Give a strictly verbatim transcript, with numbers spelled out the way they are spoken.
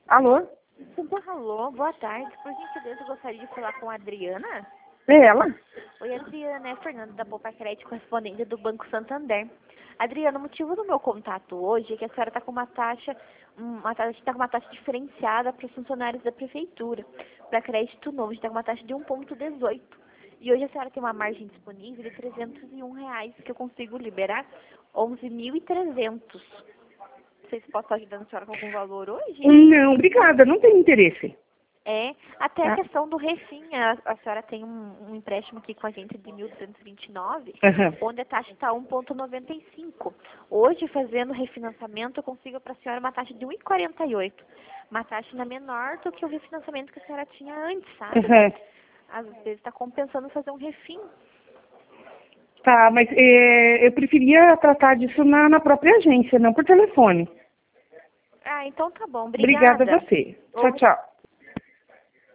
Alô? Alô, boa tarde. Por gentileza, eu gostaria de falar com a Adriana. É ela? Oi, Adriana, é Fernanda da Poupa Crédito, correspondente do Banco Santander. Adriana, o motivo do meu contato hoje é que a senhora está com uma taxa, uma taxa, tá com uma taxa diferenciada para os funcionários da prefeitura. Para crédito novo, a gente está com uma taxa de um vírgula dezoito. E hoje a senhora tem uma margem disponível de trezentos e um reais, que eu consigo liberar onze mil e trezentos. Não sei se posso estar ajudando a senhora com algum valor hoje? Não, obrigada, não tenho interesse. É, até a Tá? questão do refim, a, a senhora tem um, um empréstimo aqui com a gente de mil duzentos e vinte e nove, Aham. onde a taxa está um vírgula noventa e cinco. Hoje, fazendo refinanciamento, eu consigo para a senhora uma taxa de um vírgula quarenta e oito. Uma taxa ainda menor do que o refinanciamento que a senhora tinha antes, sabe? Aham. Às vezes está compensando fazer um refim. Tá, mas é, eu preferia tratar disso na, na própria agência, não por telefone. Ah, então tá bom. Obrigada a Obrigada. você. Tchau, Ou tchau.